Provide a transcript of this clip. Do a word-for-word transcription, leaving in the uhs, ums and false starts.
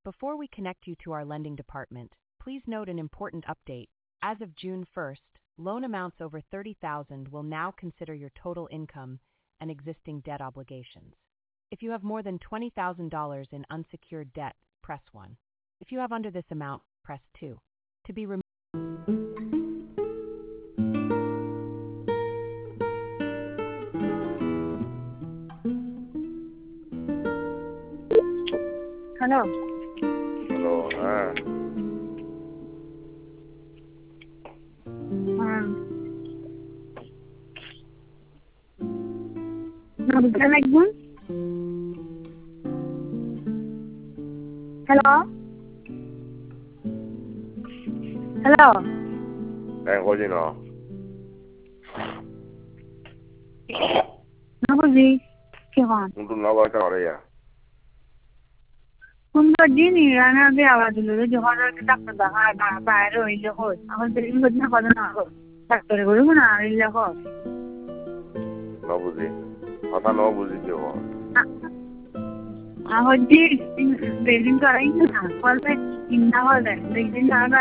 Before we connect you to our lending department, please note an important update. As of June first, loan amounts over thirty thousand dollars will now consider your total income and existing debt obligations. If you have more than twenty thousand dollars in unsecured debt, press one. If you have under this amount, press two. To be removed. Hello. Hello, ah. Um. No, bukan lagi. Hello. Hello. Eh, kau je no. Apa sih? Kau? Untuk nawa kau ada ya. Kumpa jini rana be awal dulu jo hara kita pada ada bayar ini loh. Aku jadi ingat nak pada nak. Tak tergolong mana ini loh. No buzi. Apa no buzi je ho. Aku jadi berin kau ini nak. Kalau ini nak ada, berin ada.